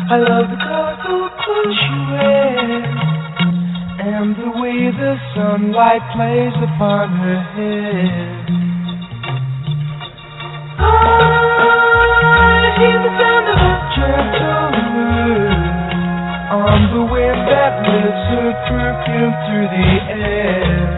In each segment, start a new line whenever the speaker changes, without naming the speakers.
I love the colorful clothes she wears and the way the sunlight plays upon her head. I hear the sound of a gentle wind on the wind that lifts her perfume through the air.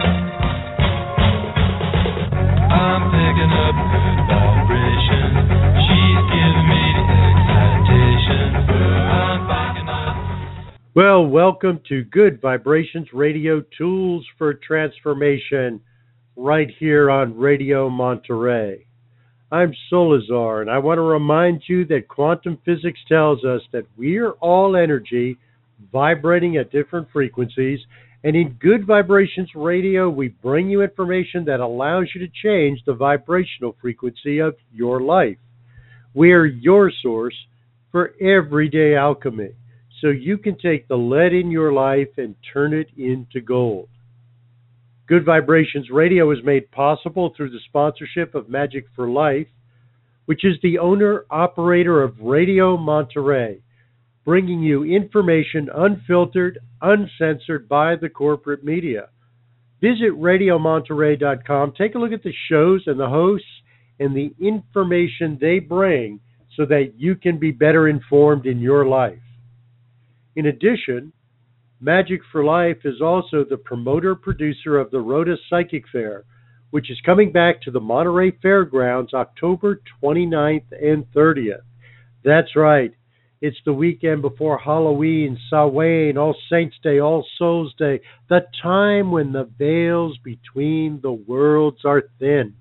I'm picking up good vibration. She's giving me excitation. I'm picking up.
Well, welcome to Good Vibrations Radio Tools for Transformation right here on Radio Monterey. I'm Solazar, and I want to remind you that quantum physics tells us that we are all energy vibrating at different frequencies, and in Good Vibrations Radio, we bring you information that allows you to change the vibrational frequency of your life. We're your source for everyday alchemy, so you can take the lead in your life and turn it into gold. Good Vibrations Radio is made possible through the sponsorship of Magic for Life, which is the owner-operator of Radio Monterey, bringing you information unfiltered, uncensored by the corporate media. Visit RadioMonterey.com, take a look at the shows and the hosts and the information they bring so that you can be better informed in your life. In addition, Magic for Life is also the promoter-producer of the Rhoda Psychic Fair, which is coming back to the Monterey Fairgrounds October 29th and 30th. That's right. It's the weekend before Halloween, Samhain, All Saints' Day, All Souls' Day, the time when the veils between the worlds are thin.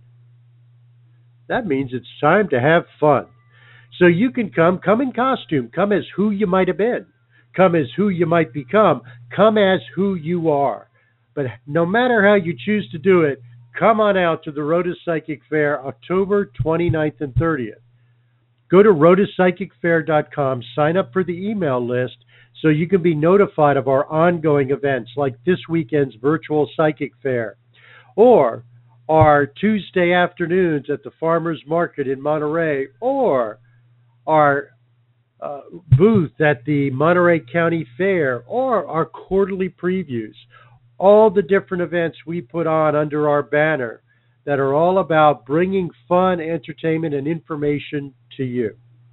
That means it's time to have fun. So you can come in costume, come as who you might have been. Come as who you might become. Come as who you are. But no matter how you choose to do it, come on out to the Rhoda Psychic Fair, October 29th and 30th. Go to rhodaPsychicFair.com, sign up for the email list so you can be notified of our ongoing events like this weekend's virtual psychic fair or our Tuesday afternoons at the Farmers Market in Monterey or our booth at the Monterey County Fair or our quarterly previews, all the different events we put on under our banner that are all about bringing fun, entertainment, and information to you.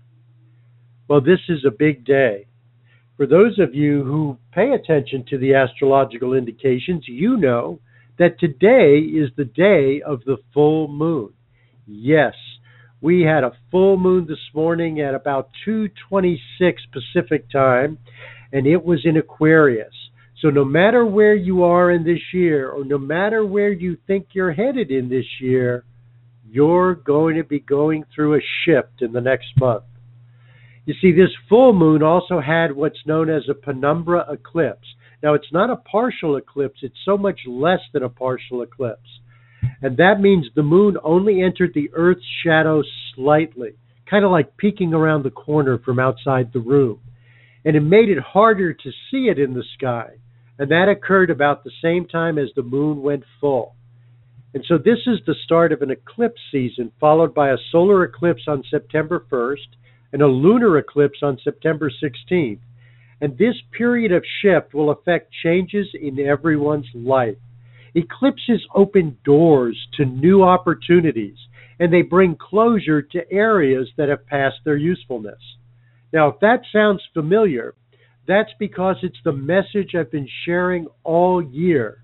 Well, this is a big day. For those of you who pay attention to the astrological indications, you know that today is the day of the full moon. Yes, we had a full moon this morning at about 2:26 Pacific time, and it was in Aquarius. So no matter where you are in this year, or no matter where you think you're headed in this year, you're going to be going through a shift in the next month. You see, this full moon also had what's known as a penumbra eclipse. Now, it's not a partial eclipse. It's so much less than a partial eclipse. And that means the moon only entered the Earth's shadow slightly, kind of like peeking around the corner from outside the room. And it made it harder to see it in the sky. And that occurred about the same time as the moon went full. And so this is the start of an eclipse season, followed by a solar eclipse on September 1st and a lunar eclipse on September 16th. And this period of shift will affect changes in everyone's life. Eclipses open doors to new opportunities, and they bring closure to areas that have passed their usefulness. Now, if that sounds familiar, that's because it's the message I've been sharing all year.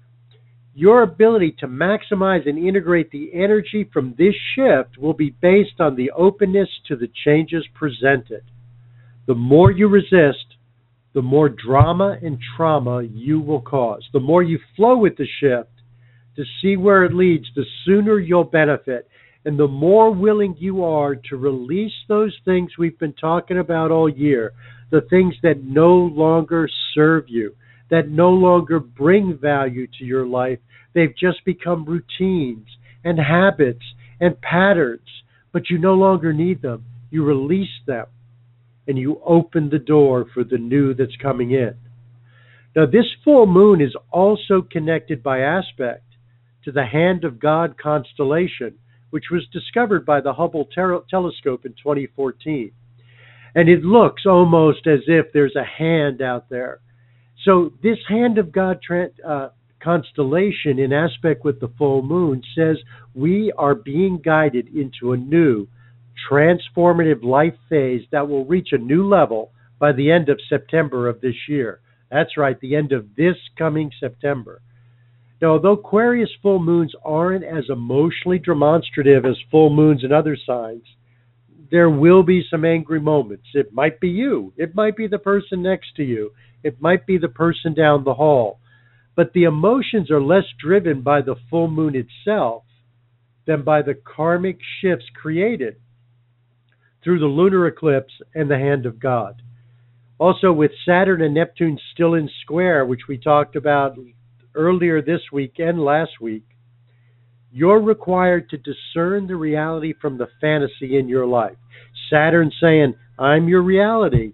Your ability to maximize and integrate the energy from this shift will be based on the openness to the changes presented. The more you resist, the more drama and trauma you will cause. The more you flow with the shift to see where it leads, the sooner you'll benefit. And the more willing you are to release those things we've been talking about all year, the things that no longer serve you, that no longer bring value to your life. They've just become routines and habits and patterns, but you no longer need them. You release them, and you open the door for the new that's coming in. Now, this full moon is also connected by aspect to the Hand of God constellation, which was discovered by the Hubble telescope in 2014. And it looks almost as if there's a hand out there. So this hand of God constellation in aspect with the full moon says we are being guided into a new transformative life phase that will reach a new level by the end of September of this year. That's right, the end of this coming September. Now, although Aquarius full moons aren't as emotionally demonstrative as full moons in other signs, there will be some angry moments. It might be you. It might be the person next to you. It might be the person down the hall. But the emotions are less driven by the full moon itself than by the karmic shifts created through the lunar eclipse and the hand of God. Also, with Saturn and Neptune still in square, which we talked about earlier this week and last week, you're required to discern the reality from the fantasy in your life. Saturn saying, I'm your reality.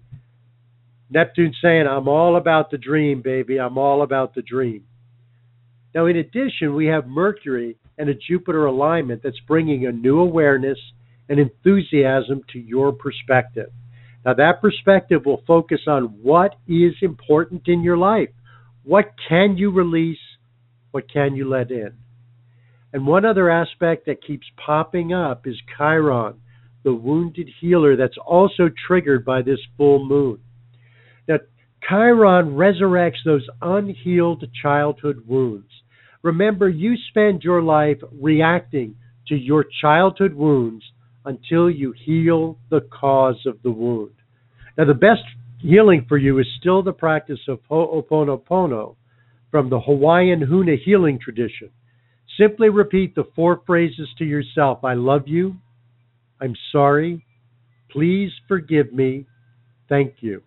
Neptune saying, I'm all about the dream, baby. I'm all about the dream. Now, in addition, we have Mercury and a Jupiter alignment that's bringing a new awareness and enthusiasm to your perspective. Now, that perspective will focus on what is important in your life. What can you release? What can you let in? And one other aspect that keeps popping up is Chiron, the wounded healer that's also triggered by this full moon. Now, Chiron resurrects those unhealed childhood wounds. Remember, you spend your life reacting to your childhood wounds until you heal the cause of the wound. Now, the best healing for you is still the practice of Ho'oponopono from the Hawaiian Huna healing tradition. Simply repeat the 4 phrases to yourself. I love you. I'm sorry. Please forgive me. Thank you.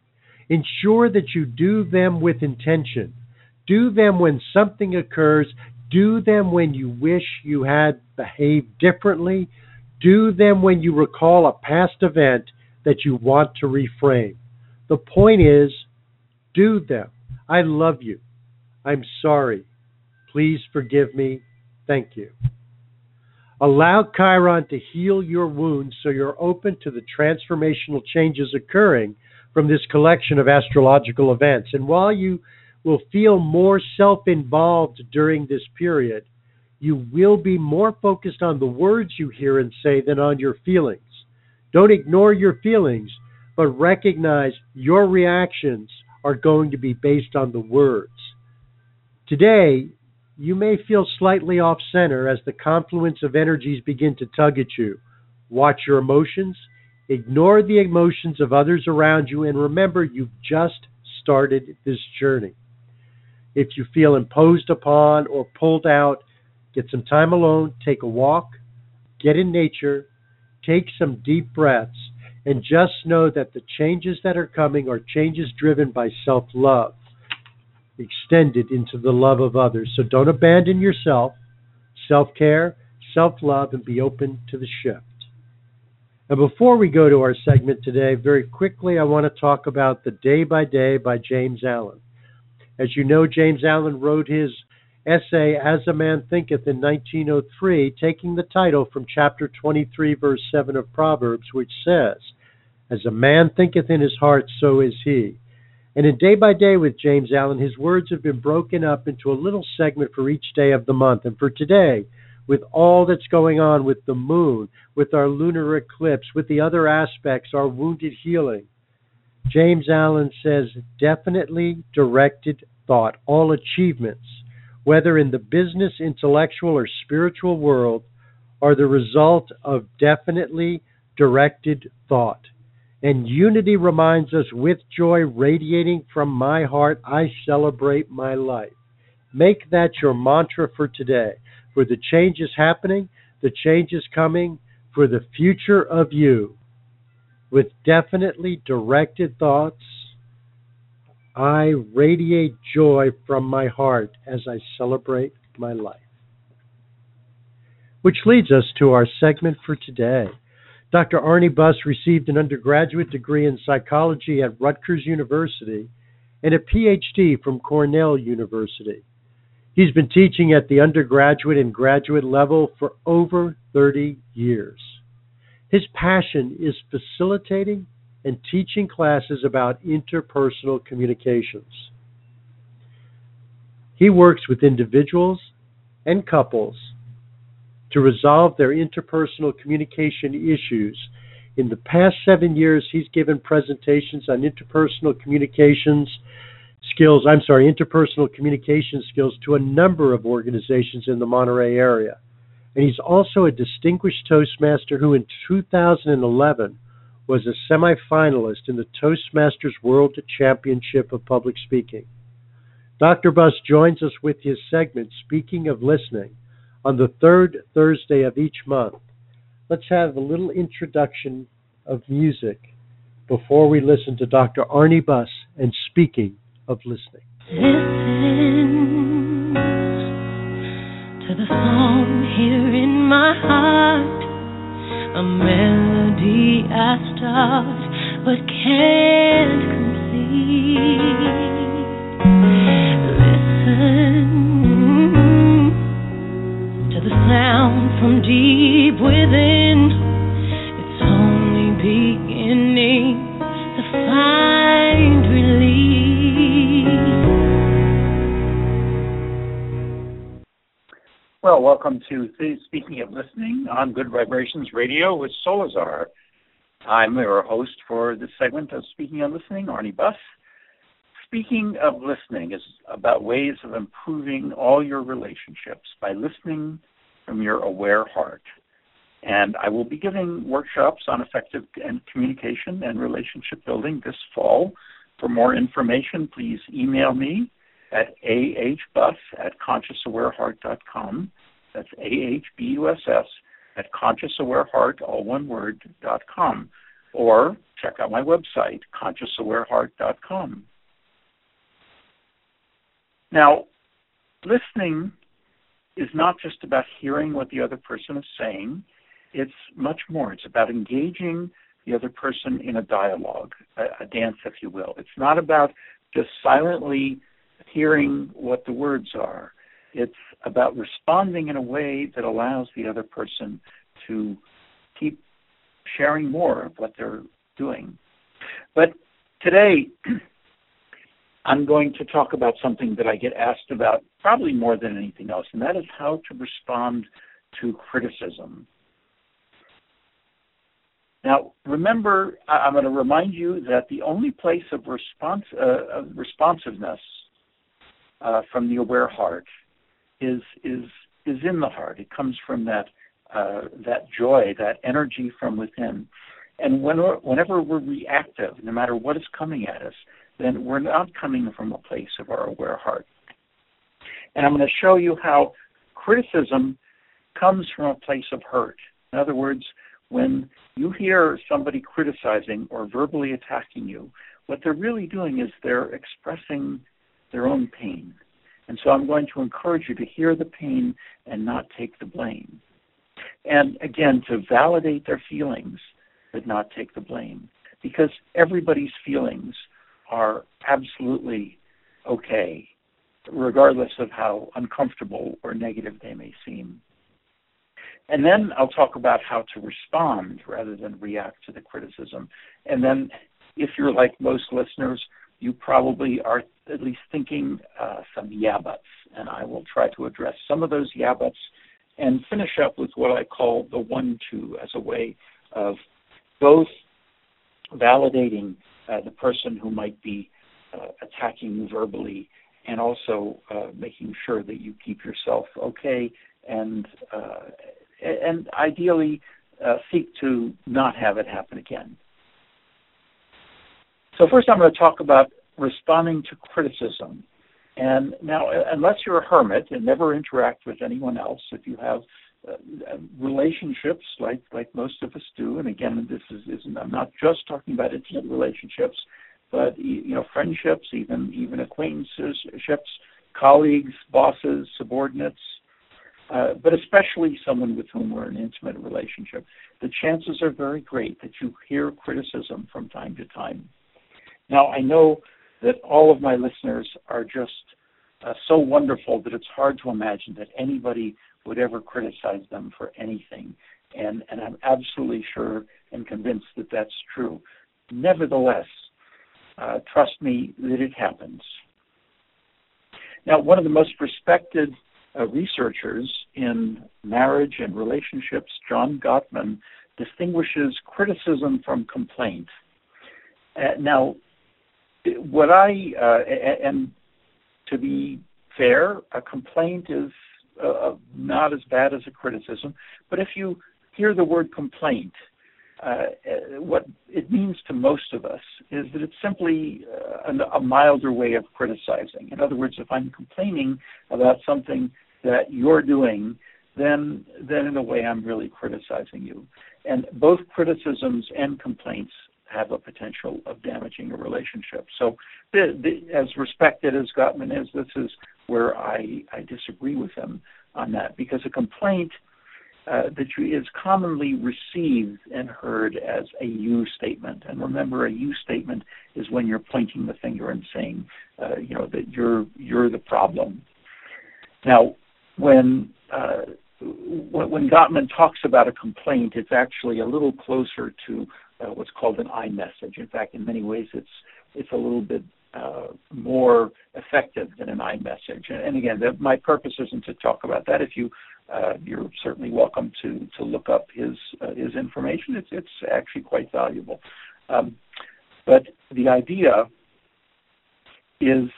Ensure that you do them with intention. Do them when something occurs. Do them when you wish you had behaved differently. Do them when you recall a past event that you want to reframe. The point is, do them. I love you. I'm sorry. Please forgive me. Thank you. Allow Chiron to heal your wounds so you're open to the transformational changes occurring from this collection of astrological events. And while you will feel more self-involved during this period, you will be more focused on the words you hear and say than on your feelings. Don't ignore your feelings, but recognize your reactions are going to be based on the words. Today, you may feel slightly off-center as the confluence of energies begin to tug at you. Watch your emotions, ignore the emotions of others around you, and remember you've just started this journey. If you feel imposed upon or pulled out, get some time alone, take a walk, get in nature, take some deep breaths, and just know that the changes that are coming are changes driven by self-love, extended into the love of others. So don't abandon yourself, self-care, self-love, and be open to the shift. And before we go to our segment today, very quickly, I want to talk about The Day by Day by James Allen. As you know, James Allen wrote his essay, As a Man Thinketh, in 1903, taking the title from chapter 23, verse 7 of Proverbs, which says, As a man thinketh in his heart, so is he. And in Day by Day with James Allen, his words have been broken up into a little segment for each day of the month. And for today, with all that's going on with the moon, with our lunar eclipse, with the other aspects, our wounded healing, James Allen says, definitely directed thought, all achievements, whether in the business, intellectual, or spiritual world, are the result of definitely directed thought. And unity reminds us, with joy radiating from my heart, I celebrate my life. Make that your mantra for today, for the change is happening, the change is coming, for the future of you. With definitely directed thoughts, I radiate joy from my heart as I celebrate my life. Which leads us to our segment for today. Dr. Arnie Buss received an undergraduate degree in psychology at Rutgers University and a PhD from Cornell University. He's been teaching at the undergraduate and graduate level for over 30 years. His passion is facilitating and teaching classes about interpersonal communications. He works with individuals and couples to resolve their interpersonal communication issues. In the past 7 years, he's given presentations on interpersonal communication skills to a number of organizations in the Monterey area. And he's also a distinguished Toastmaster who in 2011 was a semifinalist in the Toastmasters World Championship of Public Speaking. Dr. Buss joins us with his segment, Speaking of Listening, on the third Thursday of each month. Let's have a little introduction of music before we listen to Dr. Arnie Buss and Speaking of Listening.
Listen to the song here in my heart, a melody I start but can't complete. Listen to the sound from deep within. It's only beginning to find relief.
Well, welcome to Speaking of Listening on Good Vibrations Radio with Solazar. I'm your host for this segment of Speaking of Listening, Arnie Buss. Speaking of Listening is about ways of improving all your relationships by listening from your aware heart. And I will be giving workshops on effective communication and relationship building this fall. For more information, please email me at ahbuss@consciousawareheart.com. That's AHBUSS at consciousawareheart, all one word, .com. Or check out my website, consciousawareheart.com. Now, listening is not just about hearing what the other person is saying. It's much more. It's about engaging the other person in a dialogue, a dance, if you will. It's not about just silently hearing what the words are. It's about responding in a way that allows the other person to keep sharing more of what they're doing. But today, I'm going to talk about something that I get asked about probably more than anything else, and that is how to respond to criticism. Now, remember, I'm going to remind you that the only place of responsiveness from the aware heart is in the heart. It comes from that joy, that energy from within. And whenever we're reactive, no matter what is coming at us, then we're not coming from a place of our aware heart. And I'm going to show you how criticism comes from a place of hurt. In other words, when you hear somebody criticizing or verbally attacking you, what they're really doing is they're expressing their own pain. And so I'm going to encourage you to hear the pain and not take the blame. And again, to validate their feelings, but not take the blame. Because everybody's feelings are absolutely okay, regardless of how uncomfortable or negative they may seem. And then I'll talk about how to respond rather than react to the criticism. And then, if you're like most listeners, you probably are at least thinking some yeah buts. And I will try to address some of those yeah buts and finish up with what I call the 1-2 as a way of both validating the person who might be attacking you verbally, and also making sure that you keep yourself okay, and ideally seek to not have it happen again. So first I'm going to talk about responding to criticism. And now, unless you're a hermit and never interact with anyone else, if you have relationships like most of us do, and again, this is I'm not just talking about intimate relationships, but friendships, even acquaintanceships, colleagues, bosses, subordinates, but especially someone with whom we're in an intimate relationship, the chances are very great that you hear criticism from time to time. Now, I know that all of my listeners are just so wonderful that it's hard to imagine that anybody would ever criticize them for anything. And I'm absolutely sure and convinced that that's true. nevertheless, trust me that it happens. Now, one of the most respected researchers in marriage and relationships, John Gottman, distinguishes criticism from complaint. Now, and to be fair, a complaint is not as bad as a criticism, but if you hear the word complaint, what it means to most of us is that it's simply a milder way of criticizing. In other words, if I'm complaining about something that you're doing, then in a way I'm really criticizing you. And both criticisms and complaints have a potential of damaging a relationship. So as respected as Gottman is, this is where I disagree with him on that, because a complaint that is commonly received and heard as a you statement. And remember, a you statement is when you're pointing the finger and saying, that you're the problem. Now, when Gottman talks about a complaint, it's actually a little closer to what's called an I message. In fact, in many ways, it's a little bit more effective than an I message. And again, my purpose isn't to talk about that. If you're certainly welcome to look up his information. It's actually quite valuable. But the idea is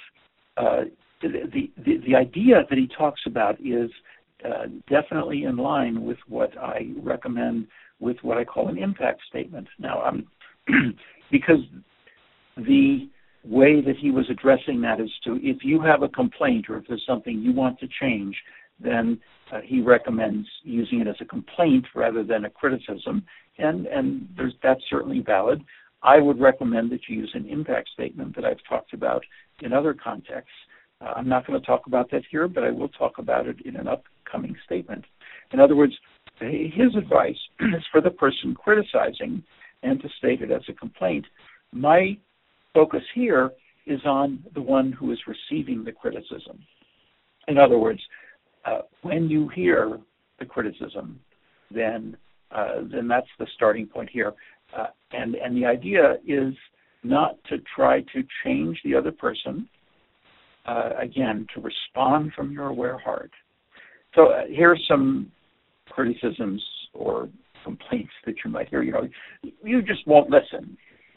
the idea that he talks about is definitely in line with what I recommend with what I call an impact statement. Now, because the way that he was addressing that is to, if you have a complaint or if there's something you want to change, then he recommends using it as a complaint rather than a criticism, and that's certainly valid. I would recommend that you use an impact statement that I've talked about in other contexts. I'm not going to talk about that here, but I will talk about it in an upcoming statement. In other words, his advice is for the person criticizing and to state it as a complaint. My focus here is on the one who is receiving the criticism. In other words, when you hear the criticism, then that's the starting point here. And the idea is not to try to change the other person, again, to respond from your aware heart. So here are some criticisms or complaints that you might hear. You just won't listen.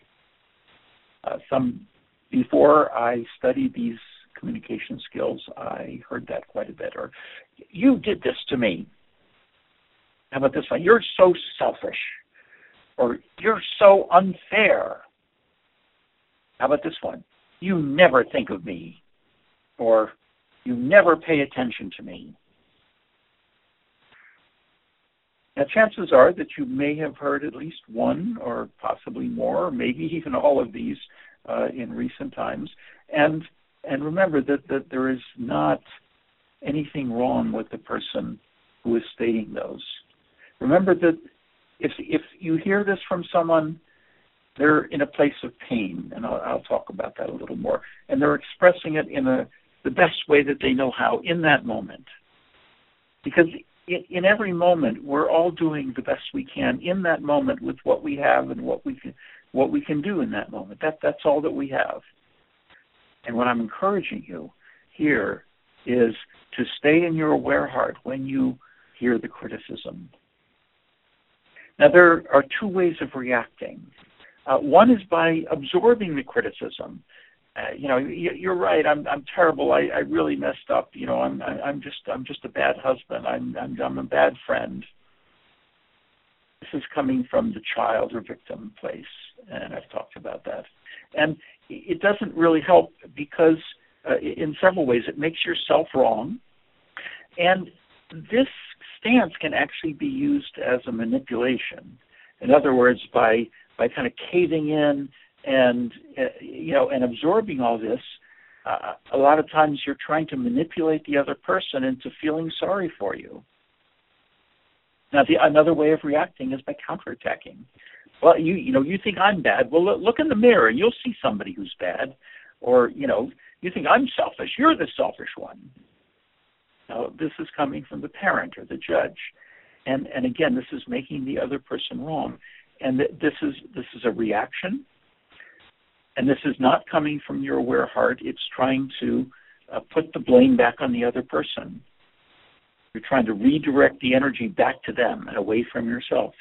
Before I studied these communication skills, I heard that quite a bit. Or, you did this to me. How about this one? You're so selfish. Or, you're so unfair. How about this one? You never think of me. Or, you never pay attention to me. Now, chances are that you may have heard at least one or possibly more, or maybe even all of these in recent times. And remember that there is not anything wrong with the person who is stating those. Remember that if you hear this from someone, they're in a place of pain, and I'll talk about that a little more. And they're expressing it in the best way that they know how in that moment. Because in every moment, we're all doing the best we can in that moment with what we have and what we can do in that moment. That's all that we have. And what I'm encouraging you here is to stay in your aware heart when you hear the criticism. Now, there are two ways of reacting. One is by absorbing the criticism. You're right. I'm terrible. I really messed up. I'm just a bad husband. I'm a bad friend. This is coming from the child or victim place, and I've talked about that. And it doesn't really help because, in several ways, it makes yourself wrong. And this stance can actually be used as a manipulation. In other words, by kind of caving in and absorbing all this, a lot of times you're trying to manipulate the other person into feeling sorry for you. Now, another way of reacting is by counterattacking. Well, you think I'm bad. Well, look in the mirror and you'll see somebody who's bad. Or, you think I'm selfish. You're the selfish one. Now, this is coming from the parent or the judge. And again, this is making the other person wrong. And this is a reaction. And this is not coming from your aware heart. It's trying to put the blame back on the other person. You're trying to redirect the energy back to them and away from yourself.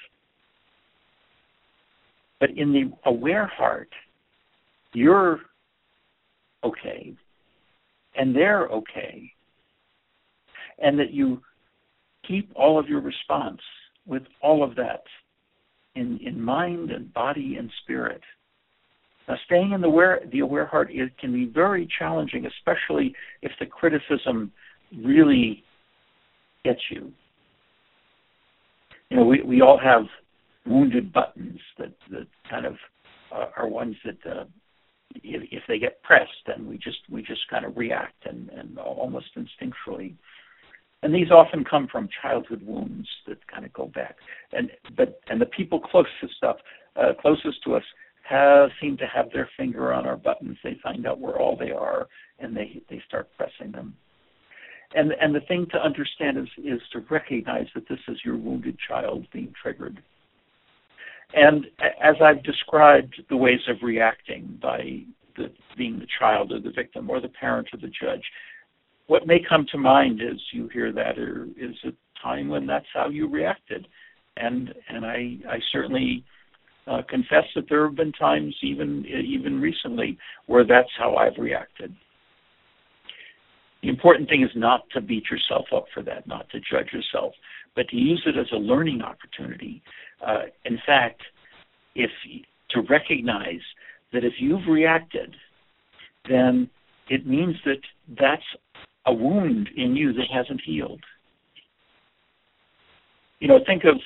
But in the aware heart, you're okay, and they're okay, and that you keep all of your response with all of that in mind and body and spirit. Now, staying in the aware heart can be very challenging, especially if the criticism really gets you. You know, we all have wounded buttons that kind of are ones that if they get pressed, then we just kind of react and almost instinctually. And these often come from childhood wounds that kind of go back. And the people closest to us seem to have their finger on our buttons. They find out where all they are, and they start pressing them. And the thing to understand is to recognize that this is your wounded child being triggered. And as I've described the ways of reacting by being the child or the victim or the parent or the judge, what may come to mind as you hear that is a time when that's how you reacted. And I certainly confess that there have been times, even recently, where that's how I've reacted. The important thing is not to beat yourself up for that, not to judge yourself, but to use it as a learning opportunity. In fact, to recognize that if you've reacted, then it means that that's a wound in you that hasn't healed. You know, think of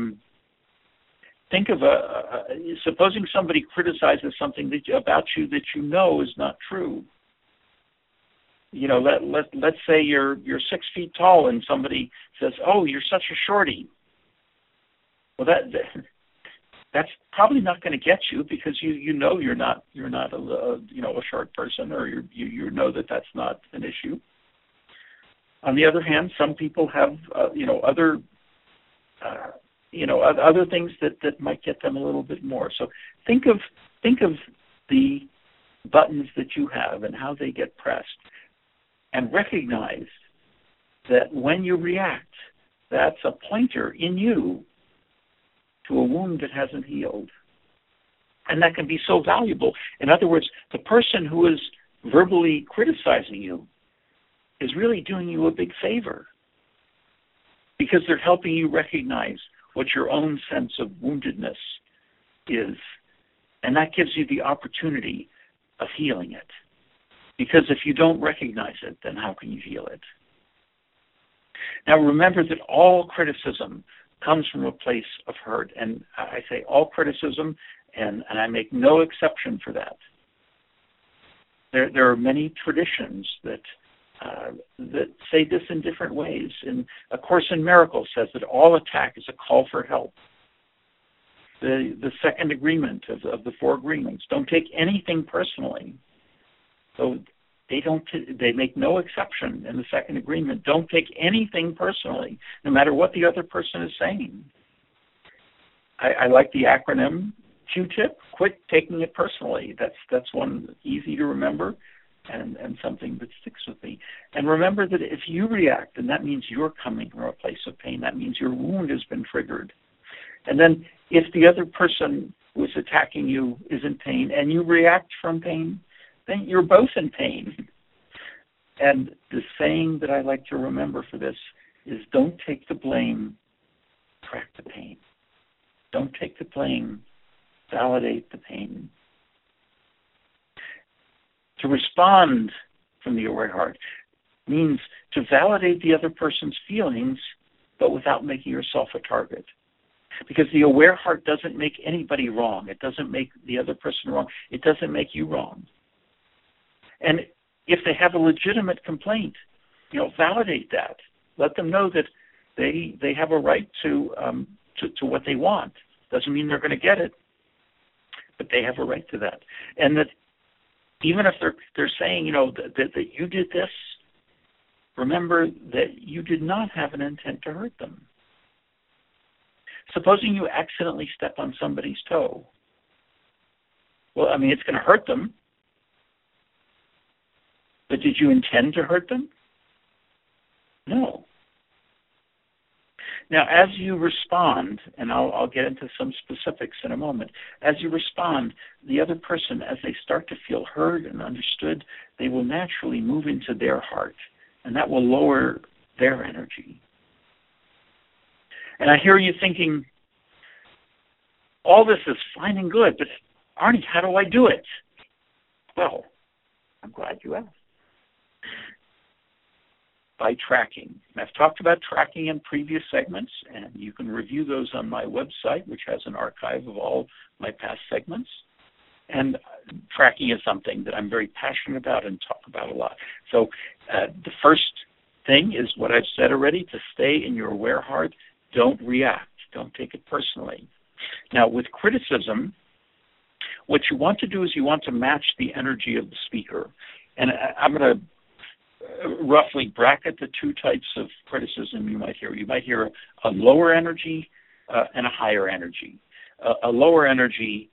supposing somebody criticizes something about you that you know is not true. You know, let's say you're 6 feet tall and somebody says, "Oh, you're such a shorty." Well, that's probably not going to get you because you know you're not a short person, or you know that that's not an issue. On the other hand, some people have other things that might get them a little bit more. So think of the buttons that you have and how they get pressed, and recognize that when you react, that's a pointer in you to a wound that hasn't healed. And that can be so valuable. In other words, the person who is verbally criticizing you is really doing you a big favor, because they're helping you recognize what your own sense of woundedness is. And that gives you the opportunity of healing it. Because if you don't recognize it, then how can you heal it? Now remember that all criticism comes from a place of hurt. And I say all criticism, and I make no exception for that. There are many traditions that say this in different ways. And A Course in Miracles says that all attack is a call for help. The second agreement of the four agreements, don't take anything personally. So they make no exception in the second agreement. Don't take anything personally, no matter what the other person is saying. I like the acronym Q-tip, quit taking it personally. That's one easy to remember and something that sticks with me. And remember that if you react, then that means you're coming from a place of pain. That means your wound has been triggered. And then if the other person who is attacking you is in pain and you react from pain, then you're both in pain. And the saying that I like to remember for this is, don't take the blame, track the pain. Don't take the blame, validate the pain. To respond from the aware heart means to validate the other person's feelings, but without making yourself a target. Because the aware heart doesn't make anybody wrong. It doesn't make the other person wrong. It doesn't make you wrong. And if they have a legitimate complaint, validate that. Let them know that they have a right to what they want. Doesn't mean they're going to get it, but they have a right to that. And that even if they're saying, that you did this, remember that you did not have an intent to hurt them. Supposing you accidentally step on somebody's toe. Well, I mean, it's going to hurt them. But did you intend to hurt them? No. Now, as you respond, and I'll get into some specifics in a moment, as you respond, the other person, as they start to feel heard and understood, they will naturally move into their heart, and that will lower their energy. And I hear you thinking, all this is fine and good, but Arnie, how do I do it? Well, I'm glad you asked. By tracking. I've talked about tracking in previous segments, and you can review those on my website, which has an archive of all my past segments. And tracking is something that I'm very passionate about and talk about a lot. So the first thing is what I've said already, to stay in your aware heart. Don't react. Don't take it personally. Now, with criticism, what you want to do is you want to match the energy of the speaker. And I'm going to roughly bracket the two types of criticism you might hear. You might hear a lower energy and a higher energy. A lower energy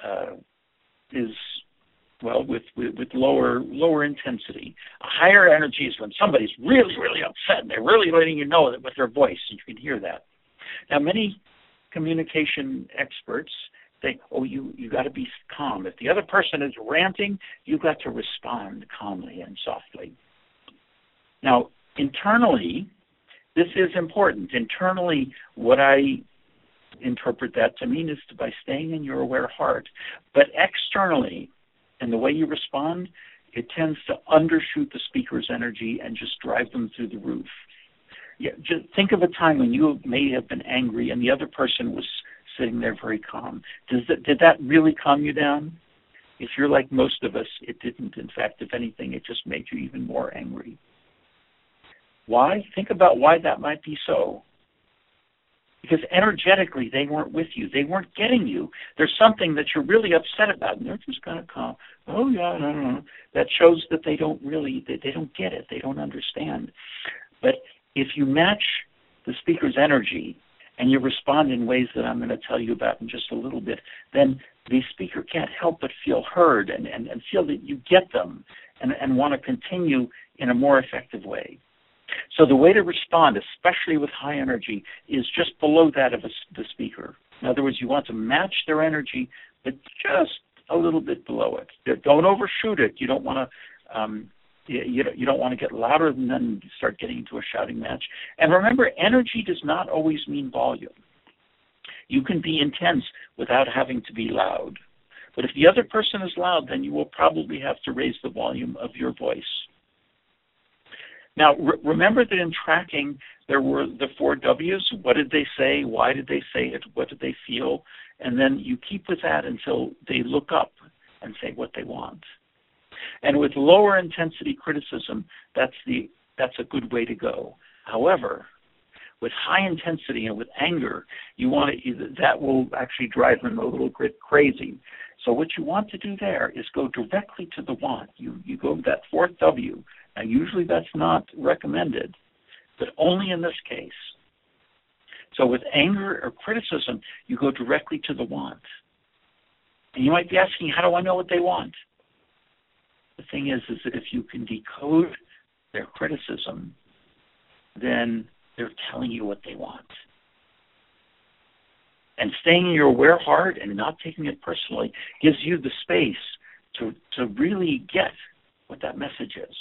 is, well, with lower intensity. A higher energy is when somebody's really, really upset and they're really letting you know that with their voice, and you can hear that. Now, many communication experts think, oh, you got to be calm. If the other person is ranting, you've got to respond calmly and softly. Now, internally, this is important. Internally, what I interpret that to mean is by staying in your aware heart. But externally, in the way you respond, it tends to undershoot the speaker's energy and just drive them through the roof. Yeah, just think of a time when you may have been angry and the other person was sitting there very calm. Did that really calm you down? If you're like most of us, it didn't. In fact, if anything, it just made you even more angry. Why? Think about why that might be so. Because energetically, they weren't with you. They weren't getting you. There's something that you're really upset about, and they're just kind of calm. Oh, yeah, no. That shows that they don't get it. They don't understand. But if you match the speaker's energy and you respond in ways that I'm going to tell you about in just a little bit, then the speaker can't help but feel heard and feel that you get them and want to continue in a more effective way. So the way to respond, especially with high energy, is just below that of the speaker. In other words, you want to match their energy, but just a little bit below it. Don't overshoot it. You don't want to you don't want to get louder and then start getting into a shouting match. And remember, energy does not always mean volume. You can be intense without having to be loud. But if the other person is loud, then you will probably have to raise the volume of your voice. Now, remember that in tracking, there were the 4 W's. What did they say? Why did they say it? What did they feel? And then you keep with that until they look up and say what they want. And with lower intensity criticism, that's a good way to go. However, with high intensity and with anger, that will actually drive them a little bit crazy. So what you want to do there is go directly to the want. You go to that 4th W. Now, usually that's not recommended, but only in this case. So with anger or criticism, you go directly to the want. And you might be asking, how do I know what they want? The thing is that if you can decode their criticism, then they're telling you what they want. And staying in your aware heart and not taking it personally gives you the space to really get what that message is.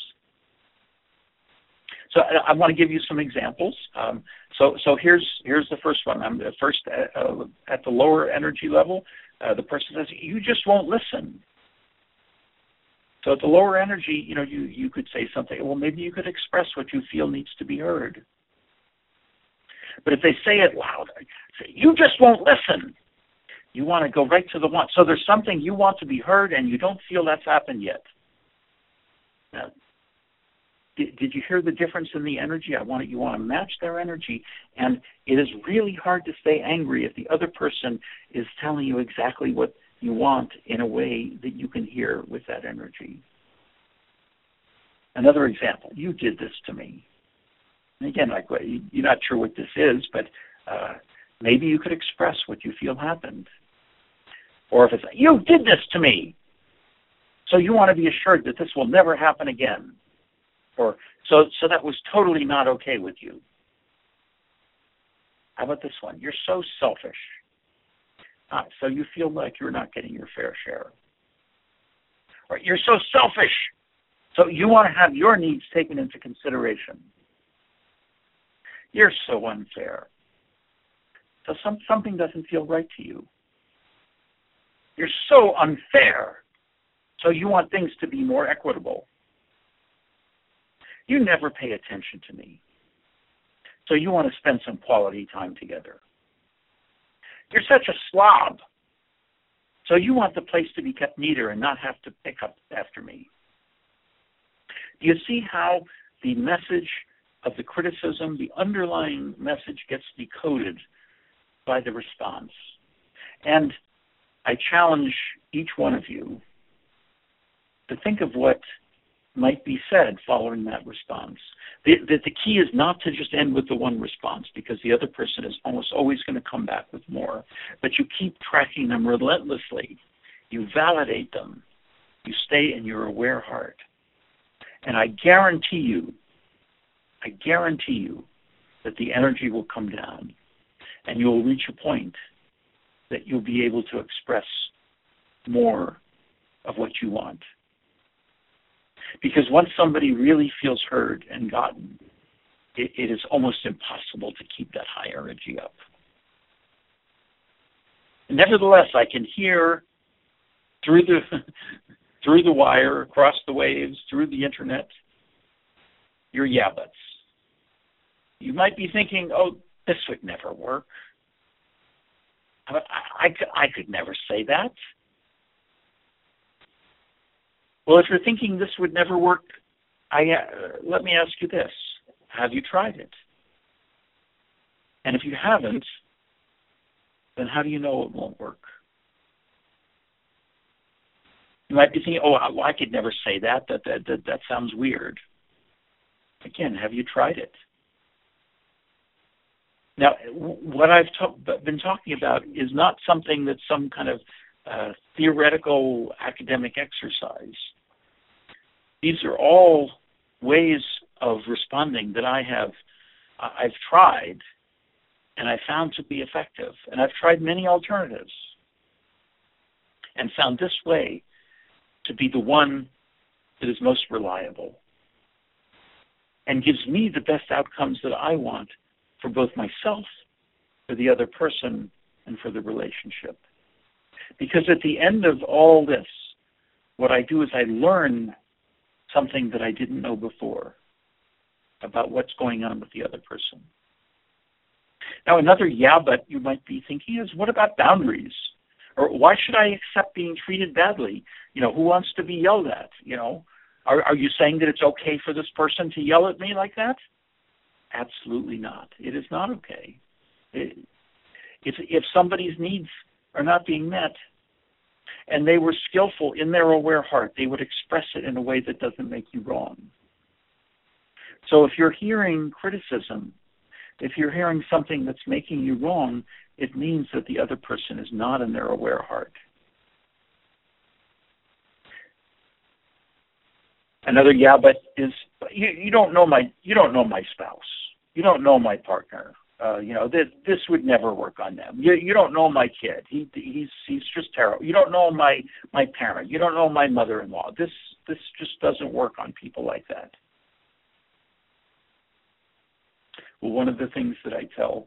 So I want to give you some examples. So here's the first one. I'm first at the lower energy level. The person says, "You just won't listen." So at the lower energy, you could say something. Well, maybe you could express what you feel needs to be heard. But if they say it loud, say, "You just won't listen," you want to go right to the want. So there's something you want to be heard, and you don't feel that's happened yet. Now, did you hear the difference in the energy? You want to match their energy, and it is really hard to stay angry if the other person is telling you exactly what you want in a way that you can hear with that energy. Another example, you did this to me. And again, you're not sure what this is, but maybe you could express what you feel happened. Or if it's, you did this to me, so you want to be assured that this will never happen again. Or, so that was totally not okay with you. How about this one? You're so selfish. So you feel like you're not getting your fair share. Or you're so selfish, so you want to have your needs taken into consideration. You're so unfair. So something doesn't feel right to you. You're so unfair, so you want things to be more equitable. You never pay attention to me, so you want to spend some quality time together. You're such a slob, so you want the place to be kept neater and not have to pick up after me. Do you see how the message of the criticism, the underlying message, gets decoded by the response? And I challenge each one of you to think of what might be said following that response. The key is not to just end with the one response, because the other person is almost always going to come back with more. But you keep tracking them relentlessly. You validate them. You stay in your aware heart. And I guarantee you that the energy will come down, and you will reach a point that you'll be able to express more of what you want. Because once somebody really feels heard and gotten, it is almost impossible to keep that high energy up. Nevertheless, I can hear through the wire, across the waves, through the internet, your yeah-buts. You might be thinking, oh, this would never work. I could never say that. Well, if you're thinking this would never work, let me ask you this. Have you tried it? And if you haven't, then how do you know it won't work? You might be thinking, oh, I could never say that. That sounds weird. Again, have you tried it? Now, what I've been talking about is not something that's some kind of theoretical academic exercise. These are all ways of responding that I've tried, and I found to be effective. And I've tried many alternatives and found this way to be the one that is most reliable and gives me the best outcomes that I want for both myself, for the other person, and for the relationship. Because at the end of all this, what I do is I learn something that I didn't know before about what's going on with the other person. Now, another yeah, but you might be thinking is, what about boundaries? Or why should I accept being treated badly? You know, who wants to be yelled at? You know, are you saying that it's okay for this person to yell at me like that? Absolutely not. It is not okay. If somebody's needs are not being met, and they were skillful in their aware heart, they would express it in a way that doesn't make you wrong. So if you're hearing criticism, if you're hearing something that's making you wrong, it means that the other person is not in their aware heart. Another yeah, but is you don't know my spouse. You don't know my partner. This would never work on them. You don't know my kid. He's just terrible. You don't know my parent. You don't know my mother-in-law. This just doesn't work on people like that. Well, one of the things that I tell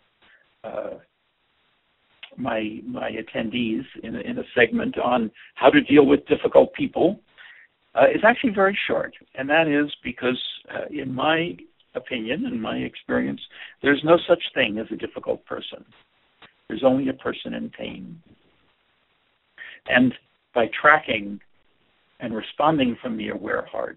my attendees in a segment on how to deal with difficult people is actually very short, and that is because in my opinion and my experience, there's no such thing as a difficult person. There's only a person in pain. And by tracking and responding from the aware heart,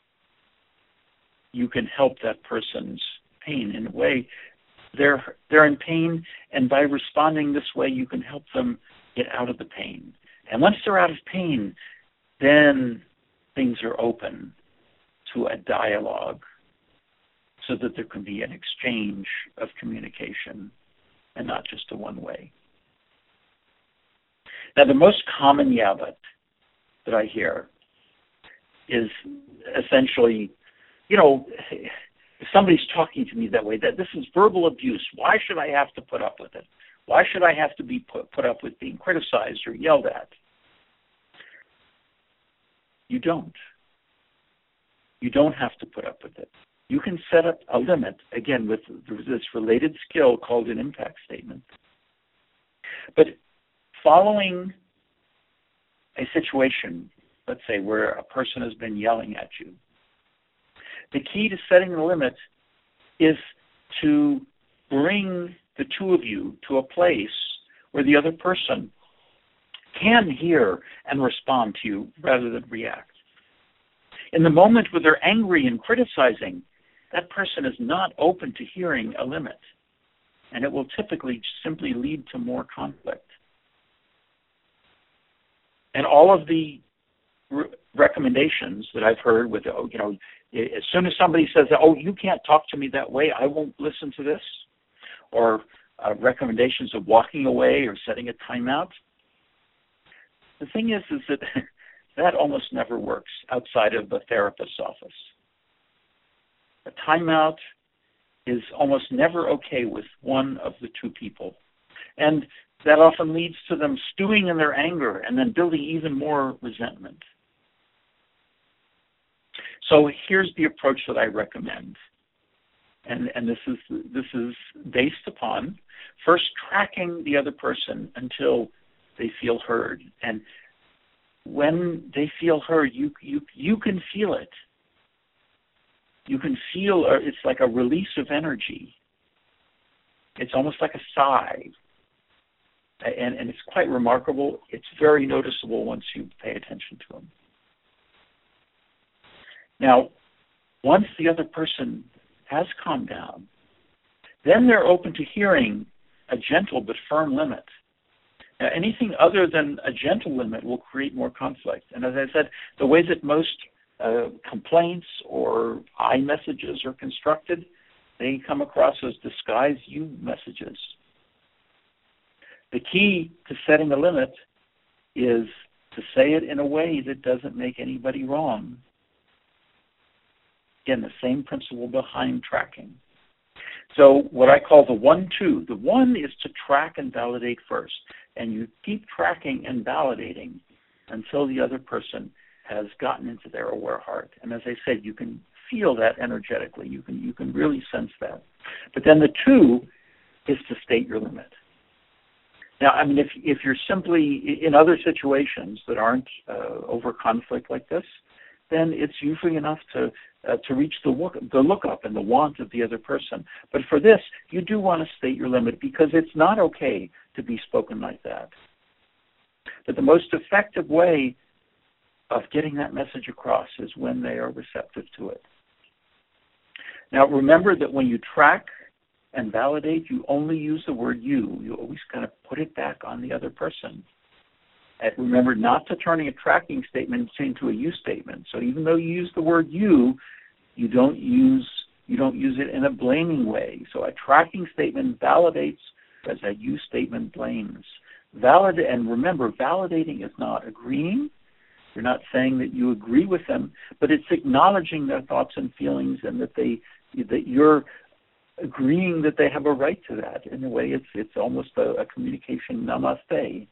you can help that person's pain in a way. They're in pain, and by responding this way, you can help them get out of the pain. And once they're out of pain, then things are open to a dialogue, so that there can be an exchange of communication and not just a one-way. Now, the most common yabut that I hear is essentially, if somebody's talking to me that way, that this is verbal abuse. Why should I have to put up with it? Why should I have to be put up with being criticized or yelled at? You don't. You don't have to put up with it. You can set up a limit, again, with this related skill called an impact statement. But following a situation, let's say, where a person has been yelling at you, the key to setting the limit is to bring the two of you to a place where the other person can hear and respond to you rather than react. In the moment where they're angry and criticizing, that person is not open to hearing a limit, and it will typically simply lead to more conflict. And all of the recommendations that I've heard with, as soon as somebody says, you can't talk to me that way, I won't listen to this, or recommendations of walking away or setting a timeout. The thing is that that almost never works outside of the therapist's office. A timeout is almost never okay with one of the two people. And that often leads to them stewing in their anger and then building even more resentment. So here's the approach that I recommend. And this is based upon first tracking the other person until they feel heard. And when they feel heard, you can feel it. You can feel it's like a release of energy. It's almost like a sigh. And it's quite remarkable. It's very noticeable once you pay attention to them. Now, once the other person has calmed down, then they're open to hearing a gentle but firm limit. Now, anything other than a gentle limit will create more conflict. And as I said, the way that most complaints or I messages are constructed, they come across as disguised you messages. The key to setting a limit is to say it in a way that doesn't make anybody wrong. Again, the same principle behind tracking. So what I call the 1-2. The 1 is to track and validate first. And you keep tracking and validating until the other person has gotten into their aware heart. And as I said, you can feel that energetically. You can really sense that. But then the 2 is to state your limit. Now, I mean, if you're simply in other situations that aren't over conflict like this, then it's usually enough to reach the lookup and the want of the other person. But for this, you do want to state your limit because it's not okay to be spoken like that. But the most effective way of getting that message across is when they are receptive to it. Now, remember that when you track and validate, you only use the word you. You always kind of put it back on the other person. And remember not to turn a tracking statement into a you statement. So even though you use the word you don't use it in a blaming way. So a tracking statement validates, as a you statement blames. And remember, validating is not agreeing. You're not saying that you agree with them, but it's acknowledging their thoughts and feelings, and that you're agreeing that they have a right to that. In a way, it's almost a communication namaste.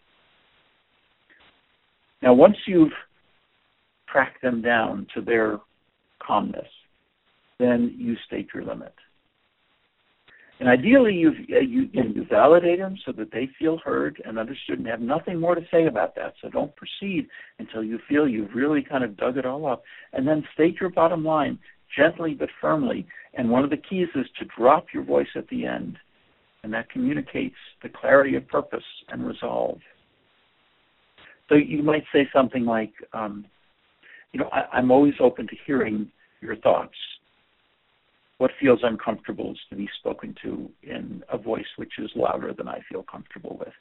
Now, once you've tracked them down to their calmness, then you state your limit. And ideally, you validate them so that they feel heard and understood and have nothing more to say about that. So don't proceed until you feel you've really kind of dug it all up. And then state your bottom line gently but firmly. And one of the keys is to drop your voice at the end. And that communicates the clarity of purpose and resolve. So you might say something like, I'm always open to hearing your thoughts. What feels uncomfortable is to be spoken to in a voice which is louder than I feel comfortable with.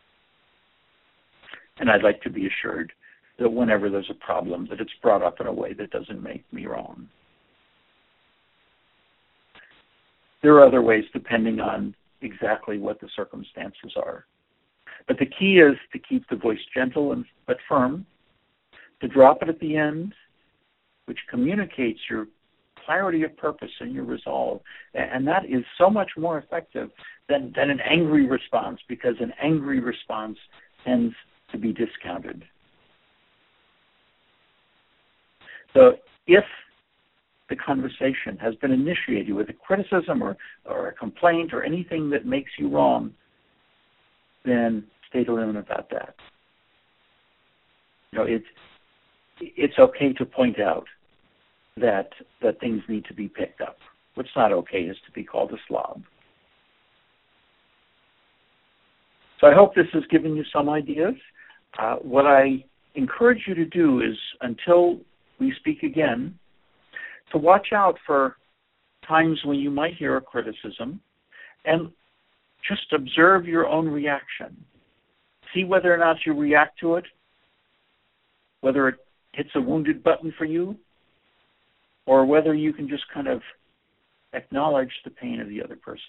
And I'd like to be assured that whenever there's a problem, that it's brought up in a way that doesn't make me wrong. There are other ways depending on exactly what the circumstances are. But the key is to keep the voice gentle but firm, to drop it at the end, which communicates your clarity of purpose and your resolve. And that is so much more effective than an angry response, because an angry response tends to be discounted. So if the conversation has been initiated with a criticism or a complaint or anything that makes you wrong, then stay to limit about that. It's okay to point out that things need to be picked up. What's not okay is to be called a slob. So I hope this has given you some ideas. What I encourage you to do is, until we speak again, to watch out for times when you might hear a criticism and just observe your own reaction. See whether or not you react to it, whether it hits a wounded button for you, or whether you can just kind of acknowledge the pain of the other person.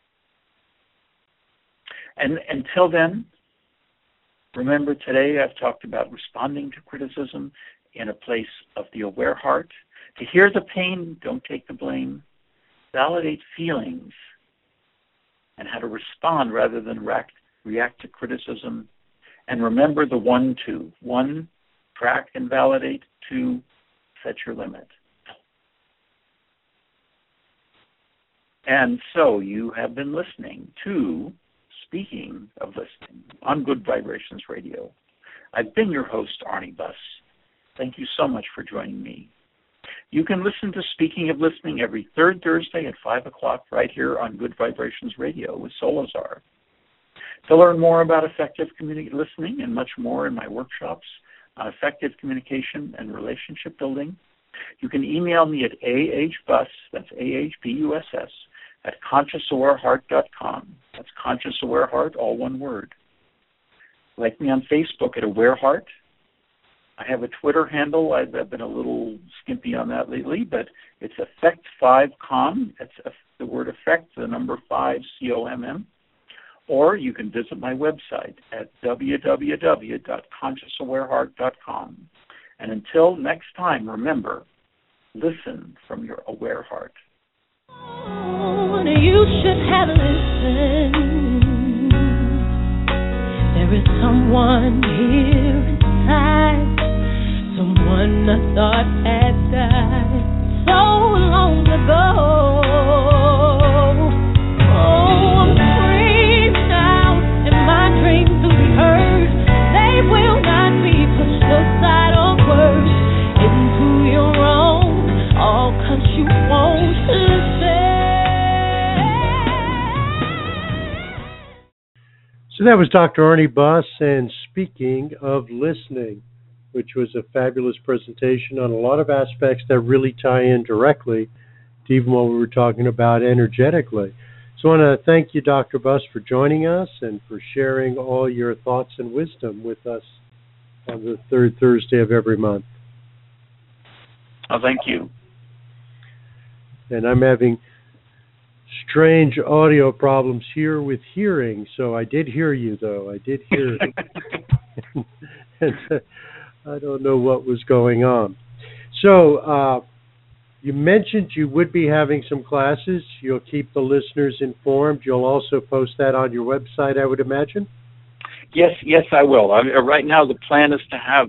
And until then, remember, today I've talked about responding to criticism in a place of the aware heart. To hear the pain, don't take the blame. Validate feelings and how to respond rather than react to criticism. And remember the 1-2. 1, track and validate. 2, set your limit. And so you have been listening to Speaking of Listening on Good Vibrations Radio. I've been your host, Arnie Buss. Thank you so much for joining me. You can listen to Speaking of Listening every third Thursday at 5 o'clock right here on Good Vibrations Radio with Solazar. To learn more about effective listening and much more in my workshops on effective communication and relationship building, you can email me at ahbuss, that's AHBUSS, at consciousawareheart.com. That's Conscious Aware Heart, all one word. Like me on Facebook at Aware Heart. I have a Twitter handle. I've been a little skimpy on that lately, but it's Effect5Com. That's the word effect, the number 5, COMM. Or you can visit my website at www.consciousawareheart.com. And until next time, remember, listen from your aware heart.
You should have listened. There is someone here inside, someone I thought had died so long ago. Oh, I'm free now, and my dreams will be heard. They will not be pushed aside or worse into your own, all 'cause you won't listen.
So that was Dr. Arnie Buss, and Speaking of Listening, which was a fabulous presentation on a lot of aspects that really tie in directly to even what we were talking about energetically. So I want to thank you, Dr. Buss, for joining us and for sharing all your thoughts and wisdom with us on the third Thursday of every month.
Oh, thank you.
And I'm having strange audio problems here with hearing, so I did hear you, though. I did hear and, I don't know what was going on. So you mentioned you would be having some classes. You'll keep the listeners informed. You'll also post that on your website, I would imagine?
Yes, I will. Right now the plan is to have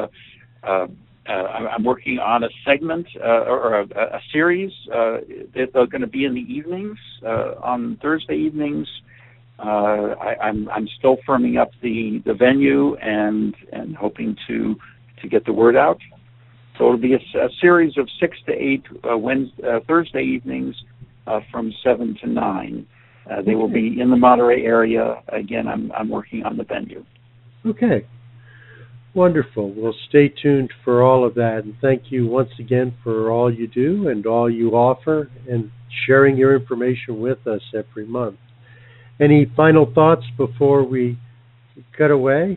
I'm working on a segment or a series. They're going to be in the evenings, on Thursday evenings. I'm still firming up the venue and hoping to get the word out. So it'll be a series of 6 to 8 Thursday evenings from 7 to 9. They will be in the Monterey area. Again, I'm working on the venue.
Okay. Wonderful. Well, stay tuned for all of that. And thank you once again for all you do and all you offer and sharing your information with us every month. Any final thoughts before we cut away?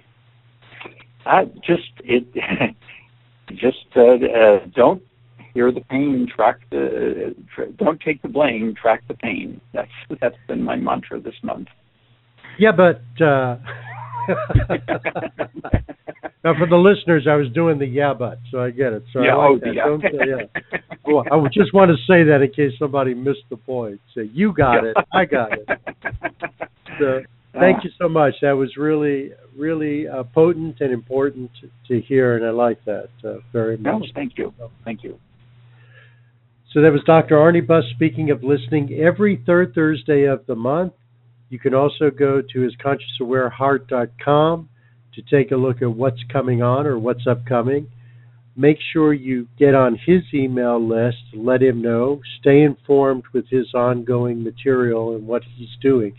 Don't hear the pain, don't take the blame, track the pain. That's been my mantra this month.
Yeah, but Now, for the listeners, I was doing the yeah, but, so I get it. So
Yeah,
I like that.
yeah.
Don't say yeah. Well, I would just want to say that in case somebody missed the point. Say, you got it. I got it. So thank you so much. That was really, really potent and important to hear, and I like that very much.
No, thank you. Thank you.
So that was Dr. Arnie Buss speaking of listening every third Thursday of the month. You can also go to his consciousawareheart.com to take a look at what's coming on or what's upcoming. Make sure you get on his email list, let him know, stay informed with his ongoing material and what he's doing.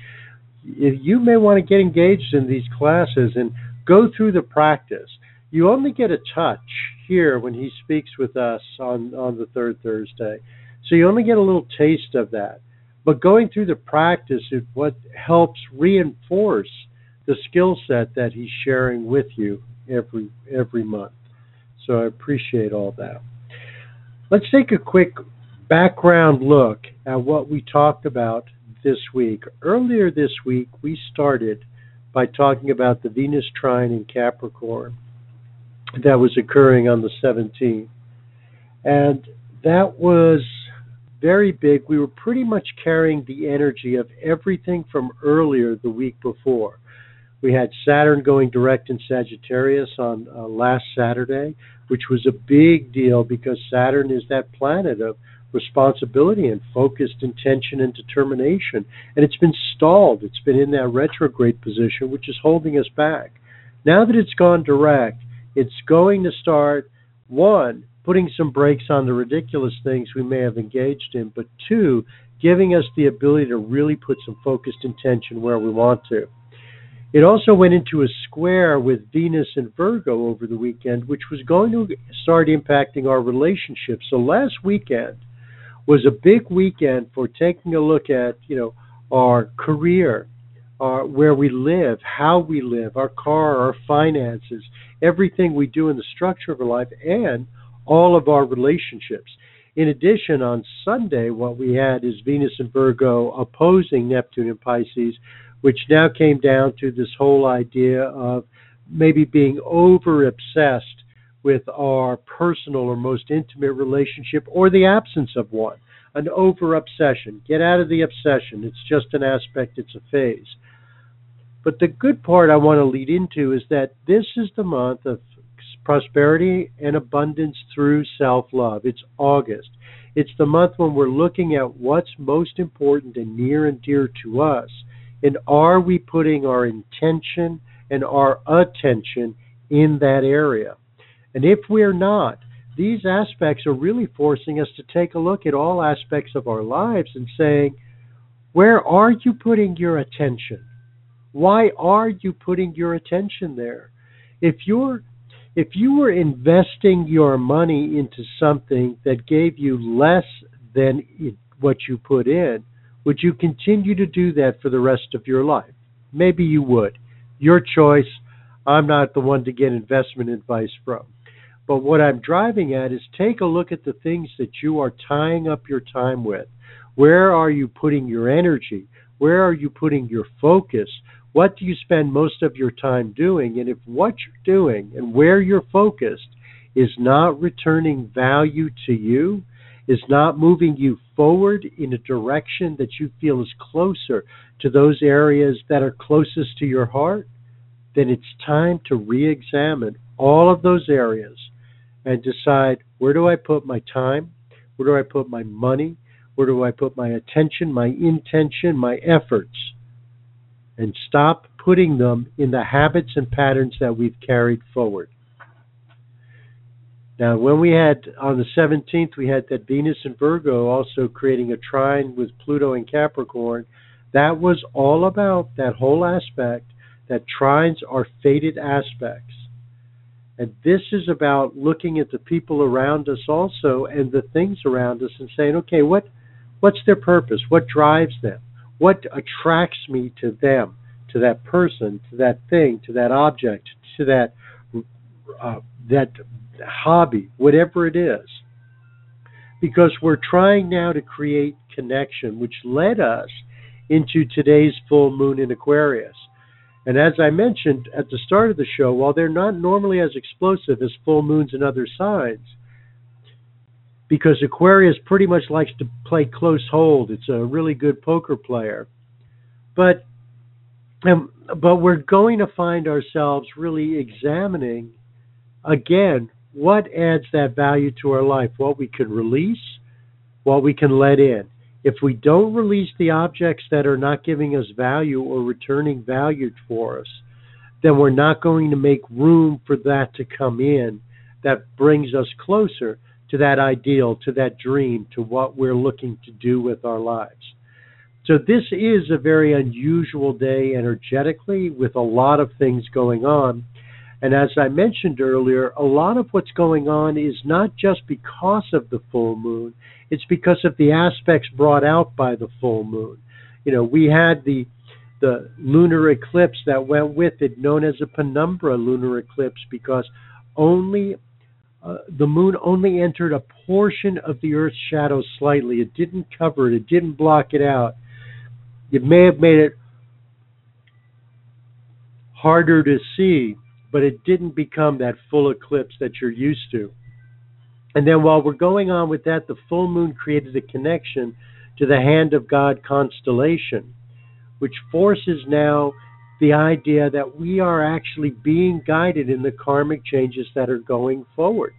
You may want to get engaged in these classes and go through the practice. You only get a touch here when he speaks with us on the third Thursday. So you only get a little taste of that. But going through the practice is what helps reinforce the skill set that he's sharing with you every month. So I appreciate all that. Let's take a quick background look at what we talked about this week. Earlier this week, we started by talking about the Venus trine in Capricorn that was occurring on the 17th. And that was very big. We were pretty much carrying the energy of everything from earlier the week before. We had Saturn going direct in Sagittarius on last Saturday, which was a big deal because Saturn is that planet of responsibility and focused intention and determination. And it's been stalled. It's been in that retrograde position, which is holding us back. Now that it's gone direct, it's going to start, one, putting some brakes on the ridiculous things we may have engaged in, but two, giving us the ability to really put some focused intention where we want to. It also went into a square with Venus and Virgo over the weekend, which was going to start impacting our relationships. So last weekend was a big weekend for taking a look at, our career, where we live, how we live, our car, our finances, everything we do in the structure of our life, and all of our relationships. In addition, on Sunday, what we had is Venus and Virgo opposing Neptune and Pisces, which now came down to this whole idea of maybe being over-obsessed with our personal or most intimate relationship or the absence of one, an over-obsession. Get out of the obsession. It's just an aspect. It's a phase. But the good part I want to lead into is that this is the month of prosperity and abundance through self-love. It's August. It's the month when we're looking at what's most important and near and dear to us. And are we putting our intention and our attention in that area? And if we're not, these aspects are really forcing us to take a look at all aspects of our lives and saying, where are you putting your attention? Why are you putting your attention there? If you were investing your money into something that gave you less than what you put in, would you continue to do that for the rest of your life? Maybe you would. Your choice. I'm not the one to get investment advice from. But what I'm driving at is take a look at the things that you are tying up your time with. Where are you putting your energy? Where are you putting your focus? What do you spend most of your time doing? And if what you're doing and where you're focused is not returning value to you, is not moving you forward in a direction that you feel is closer to those areas that are closest to your heart, then it's time to re-examine all of those areas and decide, where do I put my time? Where do I put my money? Where do I put my attention, my intention, my efforts? And stop putting them in the habits and patterns that we've carried forward. Now, when we had, on the 17th, we had that Venus and Virgo also creating a trine with Pluto and Capricorn. That was all about that whole aspect, that trines are fated aspects. And this is about looking at the people around us also and the things around us and saying, okay, what's their purpose? What drives them? What attracts me to them, to that person, to that thing, to that object, to that hobby, whatever it is? Because we're trying now to create connection, which led us into today's full moon in Aquarius. And as I mentioned at the start of the show, while they're not normally as explosive as full moons and other signs, because Aquarius pretty much likes to play close hold. It's a really good poker player. But we're going to find ourselves really examining, again, what adds that value to our life, what we can release, what we can let in. If we don't release the objects that are not giving us value or returning value for us, then we're not going to make room for that to come in that brings us closer to that ideal, to that dream, to what we're looking to do with our lives. So this is a very unusual day energetically with a lot of things going on. And as I mentioned earlier, a lot of what's going on is not just because of the full moon, it's because of the aspects brought out by the full moon. You know, we had the lunar eclipse that went with it, known as a penumbra lunar eclipse, because the moon only entered a portion of the Earth's shadow slightly. It didn't cover it. It didn't block it out. It may have made it harder to see, but it didn't become that full eclipse that you're used to. And then while we're going on with that, the full moon created a connection to the Hand of God constellation, which forces now the idea that we are actually being guided in the karmic changes that are going forward.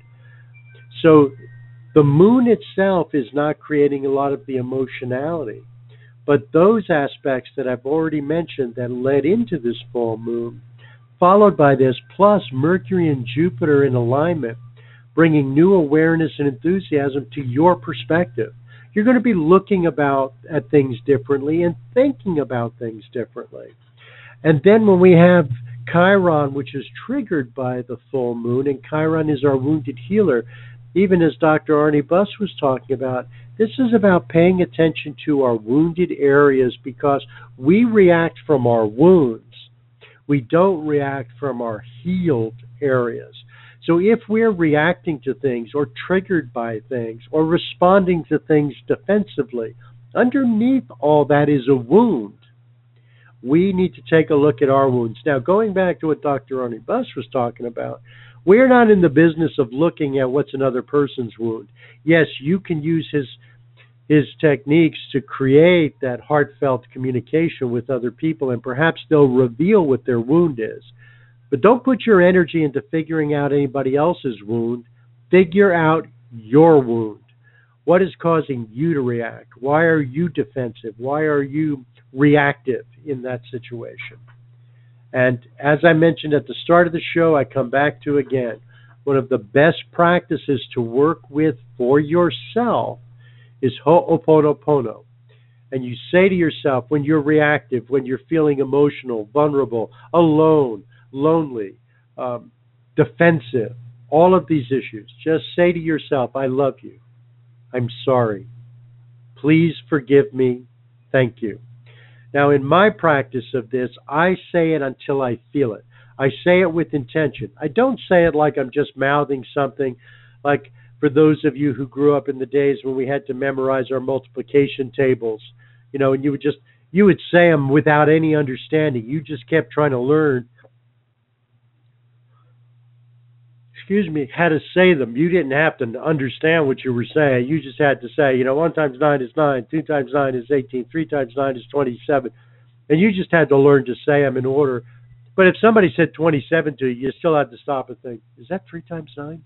So the moon itself is not creating a lot of the emotionality, but those aspects that I've already mentioned that led into this full moon, followed by this, plus Mercury and Jupiter in alignment, bringing new awareness and enthusiasm to your perspective. You're going to be looking at things differently and thinking about things differently. And then when we have Chiron, which is triggered by the full moon, and Chiron is our wounded healer, even as Dr. Arnie Buss was talking about, this is about paying attention to our wounded areas because we react from our wounds. We don't react from our healed areas. So if we're reacting to things or triggered by things or responding to things defensively, underneath all that is a wound. We need to take a look at our wounds. Now, going back to what Dr. Arnie Buss was talking about, we're not in the business of looking at what's another person's wound. Yes, you can use his techniques to create that heartfelt communication with other people, and perhaps they'll reveal what their wound is. But don't put your energy into figuring out anybody else's wound. Figure out your wound. What is causing you to react? Why are you defensive? Why are you reactive in that situation? And as I mentioned at the start of the show, I come back to again, one of the best practices to work with for yourself is Ho'oponopono. And you say to yourself when you're reactive, when you're feeling emotional, vulnerable, alone, lonely, defensive, all of these issues, just say to yourself, I love you. I'm sorry. Please forgive me. Thank you. Now, in my practice of this, I say it until I feel it. I say it with intention. I don't say it like I'm just mouthing something, like for those of you who grew up in the days when we had to memorize our multiplication tables, and you would say them without any understanding. You just kept trying to learn, how to say them. You didn't have to understand what you were saying. You just had to say, 1 times 9 is 9, 2 times 9 is 18, 3 times 9 is 27. And you just had to learn to say them in order. But if somebody said 27 to you, you still had to stop and think, is that 3 times 9?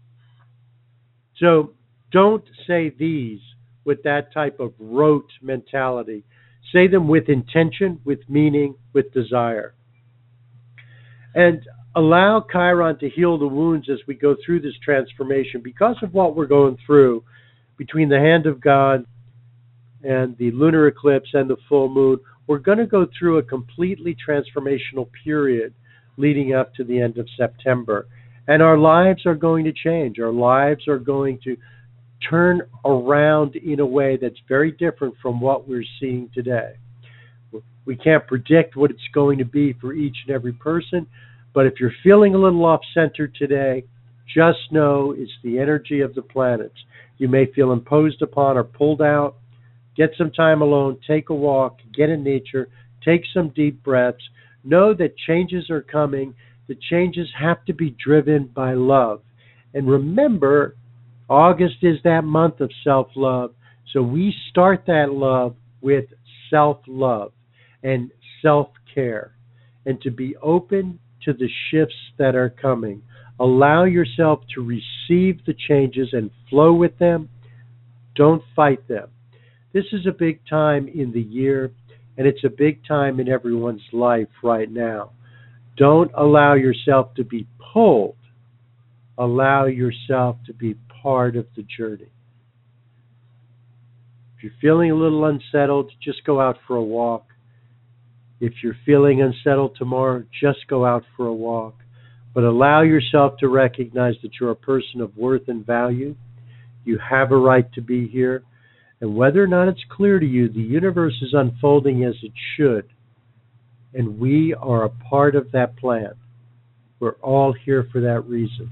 So don't say these with that type of rote mentality. Say them with intention, with meaning, with desire. And allow Chiron to heal the wounds as we go through this transformation. Because of what we're going through between the Hand of God and the lunar eclipse and the full moon, we're going to go through a completely transformational period leading up to the end of September. And our lives are going to change. Our lives are going to turn around in a way that's very different from what we're seeing today. We can't predict what it's going to be for each and every person, but if you're feeling a little off-center today, just know it's the energy of the planets. You may feel imposed upon or pulled out. Get some time alone, take a walk, get in nature, take some deep breaths. Know that changes are coming. The changes have to be driven by love. And remember, August is that month of self-love. So we start that love with self-love and self-care, and to be open to the shifts that are coming. Allow yourself to receive the changes and flow with them. Don't fight them. This is a big time in the year, and it's a big time in everyone's life right now. Don't allow yourself to be pulled. Allow yourself to be part of the journey. If you're feeling a little unsettled, just go out for a walk. If you're feeling unsettled tomorrow, just go out for a walk. But allow yourself to recognize that you're a person of worth and value. You have a right to be here. And whether or not it's clear to you, the universe is unfolding as it should. And we are a part of that plan. We're all here for that reason.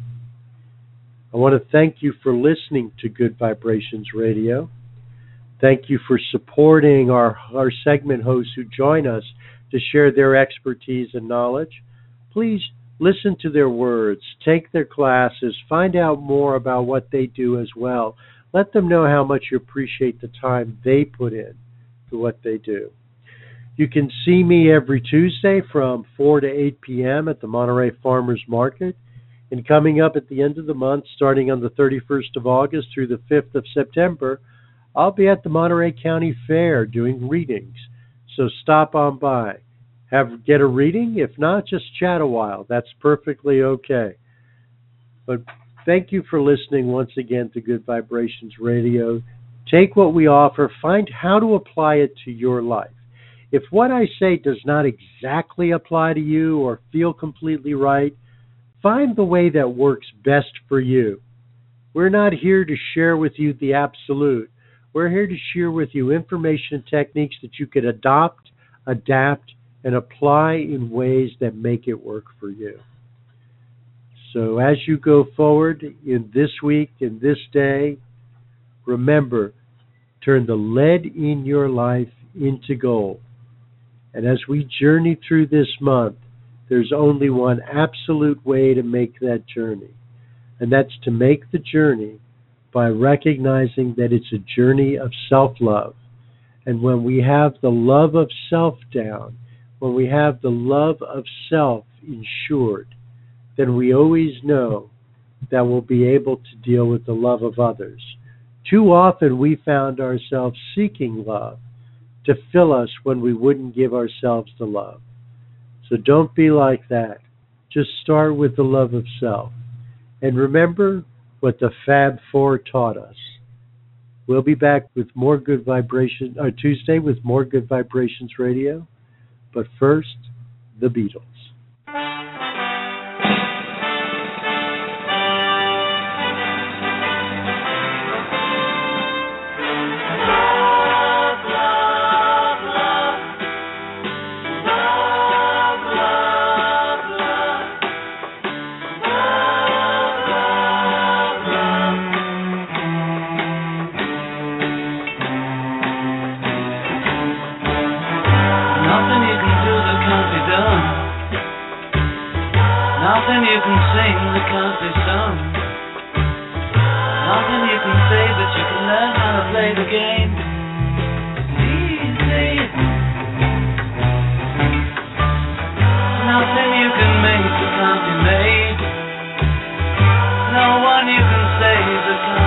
I want to thank you for listening to Good Vibrations Radio. Thank you for supporting our segment hosts who join us to share their expertise and knowledge. Please listen to their words, take their classes, find out more about what they do as well. Let them know how much you appreciate the time they put in to what they do. You can see me every Tuesday from 4 to 8 p.m. at the Monterey Farmers Market. And coming up at the end of the month, starting on the 31st of August through the 5th of September, I'll be at the Monterey County Fair doing readings. So stop on by. Get a reading? If not, just chat a while. That's perfectly okay. But thank you for listening once again to Good Vibrations Radio. Take what we offer, find how to apply it to your life. If what I say does not exactly apply to you or feel completely right, find the way that works best for you. We're not here to share with you the absolute. We're here to share with you information and techniques that you can adopt, adapt, and apply in ways that make it work for you. So as you go forward in this week, in this day, remember, turn the lead in your life into gold. And as we journey through this month, there's only one absolute way to make that journey. And that's to make the journey by recognizing that it's a journey of self-love. And when we have the love of self down, when we have the love of self ensured, then we always know that we'll be able to deal with the love of others. Too often we found ourselves seeking love to fill us when we wouldn't give ourselves the love. So don't be like that. Just start with the love of self. And remember what the Fab Four taught us. We'll be back with more Good Vibrations, Tuesday with more Good Vibrations Radio. But first, the Beatles.
Nothing you can sing that can't be sung. Nothing you can say, but you can learn how to play the game. Easy. Nothing you can make that can't be made. No one you can save that can't